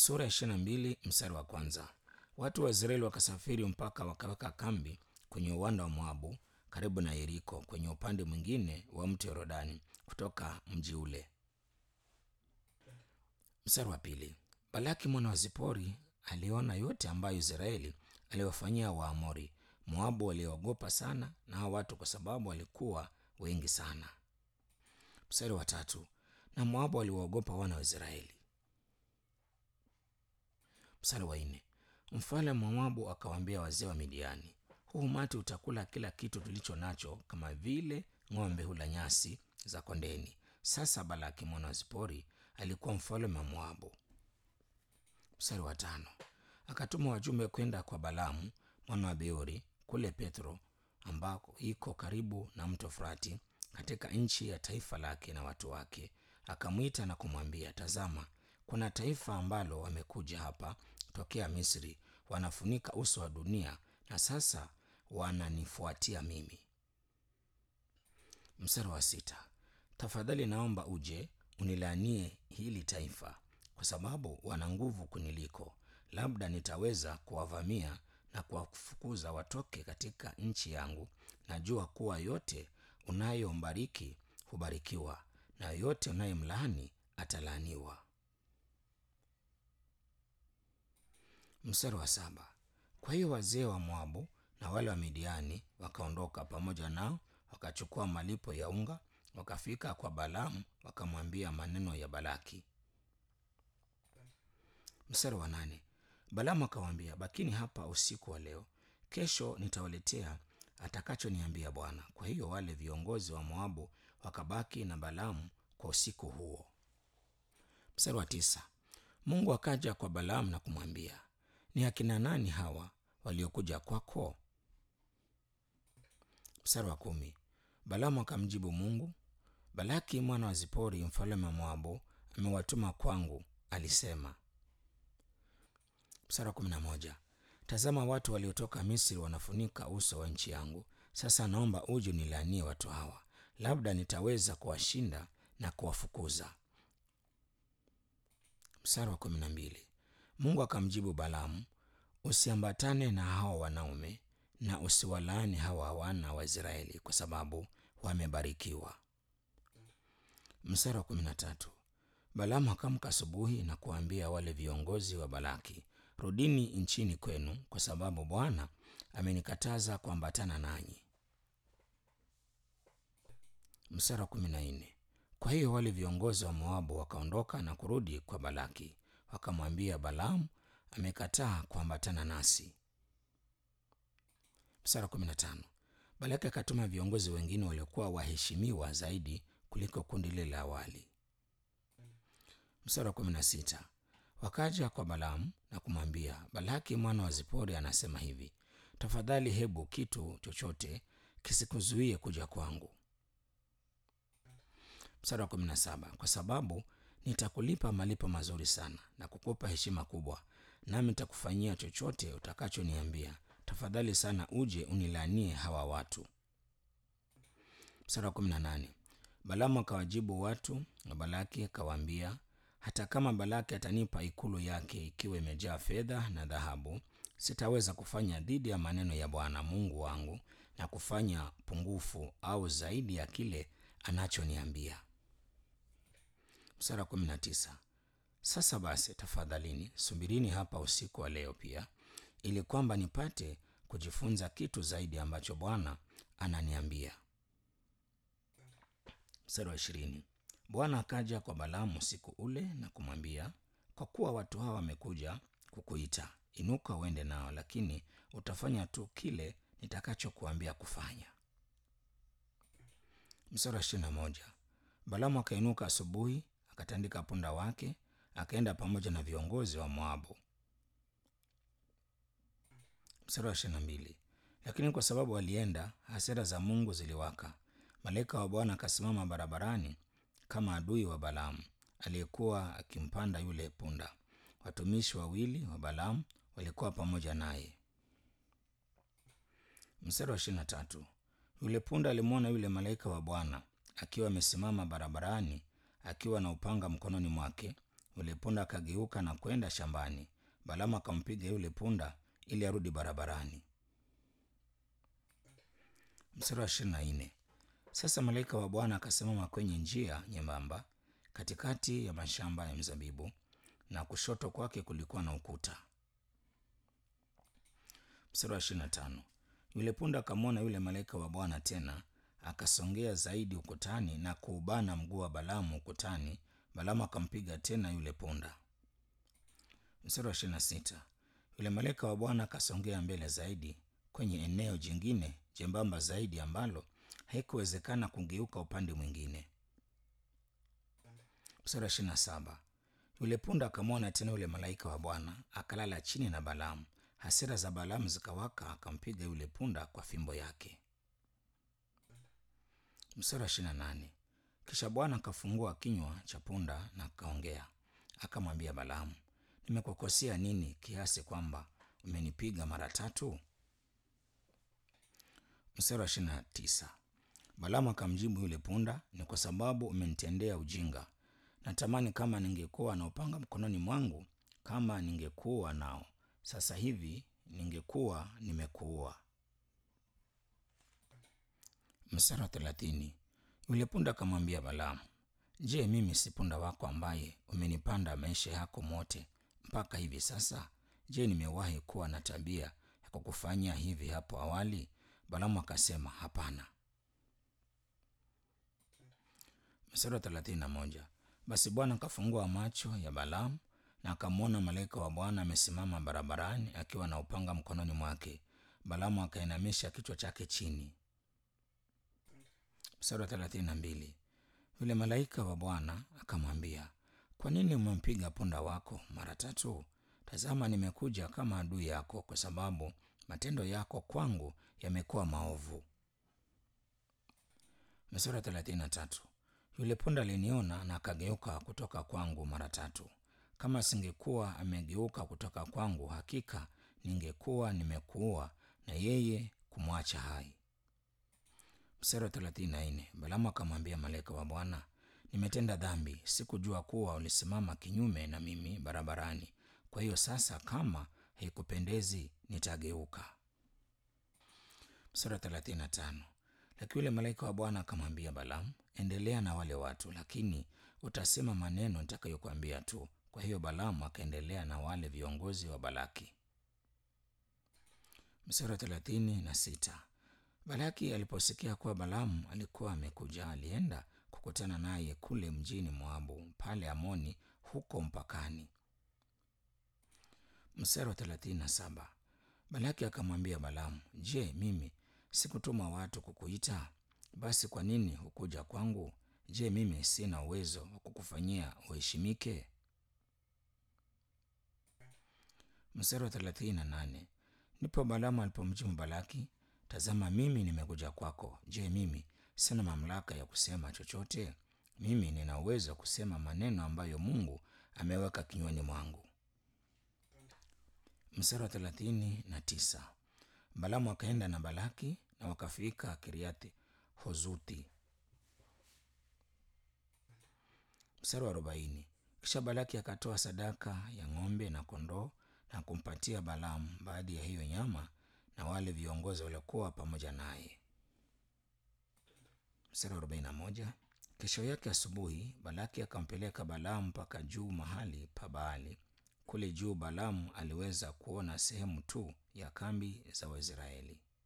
Sura ya 22 mstari wa kwanza. Watu wa Israeli wakasafiri mpaka wakaweka kambi kwenye uwanda wa Moabu karibu na Yeriko kwenye upande mwingine wa mto Yordani kutoka mji ule. Mstari wa pili. Balaki mwana wa Zipori aliona yote ambayo Israeli aliwafanyia Waamori. Moabu waliogopa sana na hao watu kwa sababu walikuwa wengi sana. Mstari wa tatu. Na Moabu waliwaogopa wana wa Israeli. Mstari wa nne. Mfalme wa Moabu akawaambia wazee wa Midiani, huu umati utakula kila kitu tulicho nacho, kama vile ng'ombe hula nyasi za kondeni. Sasa Balaki mwana wa Zipori alikuwa mfalme wa Moabu. Mstari wa tano. Akatuma wajumbe kwenda kwa Balamu mwana wa Beori kule Petro, ambako iko karibu na mto Frati, katika nchi ya taifa lake na watu wake. Akamwita na kumwambia, tazama, kuna taifa ambalo wamekuja hapa tokea Misri, wanafunika uso wa dunia, na sasa wananifuatia mimi. Mstari wa sita. Tafadhali naomba uje unilaanie hili taifa, kwa sababu wana nguvu kuniliko. Labda nitaweza kuwavamia na kuwafukuza watoke katika nchi yangu. Najua kuwa yote unayombariki hubarikiwa, na yote unayemlaani atalaaniwa. Mstari wa saba. Kwa hiyo wazee wa Moabu na wale wa Midiani wakaondoka pamoja nao, wakachukua malipo ya unga, wakafika kwa Balamu wakamwambia maneno ya Balaki. Mstari wa nane. Balamu akawaambia, bakini hapa usiku wa leo, kesho nitawaletea atakachoniambia Bwana. Kwa hiyo wale viongozi wa Moabu wakabaki na Balamu kwa usiku huo. Mstari wa tisa. Mungu akaja kwa Balamu na kumwambia, ni akina nani hawa waliokuja kwako? Mstari wa kumi. Balamu akamjibu Mungu, Balaki mwana wa Zipori mfalme wa Moabu amewatuma kwangu, alisema. Mstari wa 11. Tazama, watu waliotoka Misri wanafunika uso wa nchi yangu. Sasa naomba uje unilaanie watu hawa, labda nitaweza kuwashinda na kuwafukuza. Mstari wa 12. Mungu akamjibu Balamu, usiambatane na hao wanaume na usiwalaani hawa wana wa Israeli, kwa sababu wamebarikiwa. Mstari wa 13. Balamu akamka asubuhi na kuambia wale viongozi wa Balaki, rudini nchini kwenu, kwa sababu Bwana amenikataza kuambatana nanyi. Mstari wa 14. Kwa hiyo wale viongozi wa Moabu wakaondoka na kurudi kwa Balaki, wakamwambia, Balamu amekataa kuambatana nasi. Mstari wa 15. Balaki akatuma viongozi wengine waliokuwa waheshimiwa zaidi kuliko kundi lile la awali. Mstari wa 16. Wakaja kwa Balamu na kumwambia, Balaki mwana wa Zipori anasema hivi, tafadhali hebu kitu chochote kisikuzuie kuja kwangu. Mstari wa 17. Kwa sababu nitakulipa malipo mazuri sana na kukupa heshima kubwa, nami nitakufanyia chochote utakachoniambia. Tafadhali sana uje unilaanie hawa watu. Mstari wa 18. Balamu akawajibu watu na Balaki akawaambia, hata kama Balaki atanipa ikulu yake ikiwa imejaa fedha na dhahabu, sitaweza kufanya dhidi ya maneno ya Bwana Mungu wangu na kufanya pungufu au zaidi ya kile anachoniambia. Mstari wa 19. Sasa basi, tafadhalini subirini hapa usiku wa leo pia, ili kwamba nipate kujifunza kitu zaidi ambacho Bwana ananiambia. Mstari wa 20. Bwana akaja kwa Balamu usiku ule na kumwambia, kwa kuwa watu hawa wamekuja kukuita, inuka uende nao, lakini utafanya tu kile nitakachokuambia kufanya. Mstari wa 21. Balamu akainuka asubuhi, akatandika punda wake, akaenda pamoja na viongozi wa Moabu. Mstari wa 22. Lakini kwa sababu walienda, hasira za Mungu ziliwaka. Malaika wa Bwana akasimama barabarani kama adui wa Balamu aliyekuwa akimpanda yule punda. Watumishi wawili wa Balamu walikuwa pamoja naye. Mstari wa 23. Yule punda alimwona yule malaika wa Bwana akiwa amesimama barabarani akiwa na upanga mkononi mwake. Yule punda akageuka na kwenda shambani. Balaamu akampiga yule punda ili arudi barabarani. Mstari wa 24. Sasa malaika wa Bwana akasimama kwenye njia nyembamba katikati ya mashamba ya mzabibu, na kushoto kwake kulikuwa na ukuta. Mstari wa 25. Yule punda akamwona yule malaika wa Bwana tena, akasongea zaidi ukutani na kuubana mguu wa Balaamu ukutani. Balaamu akampiga tena yule punda. Mstari wa 26. Yule malaika wa Bwana akasongea mbele zaidi kwenye eneo jingine jembamba zaidi ambalo haikuwezekana kugeuka upande mwingine. Mstari wa 27. Yule punda akamwona tena yule malaika wa Bwana, akalala chini na Balaamu. Hasira za Balaamu zikawaka, akampiga yule punda kwa fimbo yake. Mstari wa 28. Kisha Bwana akafungua kinywa cha punda na akaongea, akamwambia Balaamu, nimekukosea nini kiasi kwamba umenipiga mara 3? Mstari wa 29. Balaamu akamjibu yule punda, ni kwa sababu umenitendea ujinga. Natamani kama ningekuwa na upanga mkononi mwangu, kama ningekuwa nao sasa hivi, ningekuwa nimekuua. Mstari wa 30. Yule punda akamwambia Balaamu, je, mimi si punda wako ambaye umenipanda maisha yako mote mpaka hivi sasa? Je, nimewahi kuwa na tabia ya kukufanyia hivi hapo awali? Balaamu akasema, hapana. Mstari wa 31. Basi Bwana akafungua macho ya Balaamu na akamwona malaika wa Bwana amesimama barabarani akiwa na upanga mkononi mwake. Balaamu akainamisha kichwa chake chini. Mstari wa 32. Yule malaika wa Bwana akamwambia, kwa nini umempiga punda wako mara 3? Tazama, nimekuja kama adui yako, kwa sababu matendo yako kwangu yamekuwa maovu. Mstari wa 33. Yule punda aliniona na akageuka kutoka kwangu mara 3. Kama singekuwa amegeuka kutoka kwangu, hakika ningekuwa nimekuua na yeye kumwacha hai. Mstari wa 34. Balaamu akamwambia malaika wa Bwana, nimetenda dhambi, sikujua kuwa ulisimama kinyume na mimi barabarani. Kwa hiyo sasa, kama haikupendezi, nitageuka. Mstari wa 35. Lakini yule malaika wa Bwana akamwambia Balaamu, endelea na wale watu, lakini utasema maneno nitakayokuambia tu. Kwa hiyo Balaamu akaendelea na wale viongozi wa Balaki. Mstari wa 36. Balaki aliposikia kuwa Balaamu alikuwa amekuja, alienda kukutana naye kule mjini Moabu, pale Amoni, huko mpakani. Mstari wa 37. Balaki akamwambia Balaamu, je, mimi sikutuma watu kukuita? Basi kwa nini hukuja kwangu? Je, mimi sina uwezo wa kukufanyia uheshimike? Mstari wa 38. Ndipo Balaamu alipomjibu Balaki, tazama, mimi nimekuja kwako. Je, mimi sina mamlaka ya kusema chochote? Mimi nina uwezo wa kusema maneno ambayo Mungu ameweka kinywani mwangu. Mstari wa 39. Balaamu akaenda na Balaki na wakafika Kiriathi Hozuti. Mstari wa 40. Kisha Balaki akatoa sadaka ya ng'ombe na kondoo na kumpatia Balaamu baadhi ya hiyo nyama na wale viongozi waliokuwa pamoja naye. Mstari wa 41. Kesho yake asubuhi Balaki akampeleka Balaamu mpaka juu mahali pa Baali. Kule juu Balaamu aliweza kuona sehemu tu ya kambi za Waisraeli.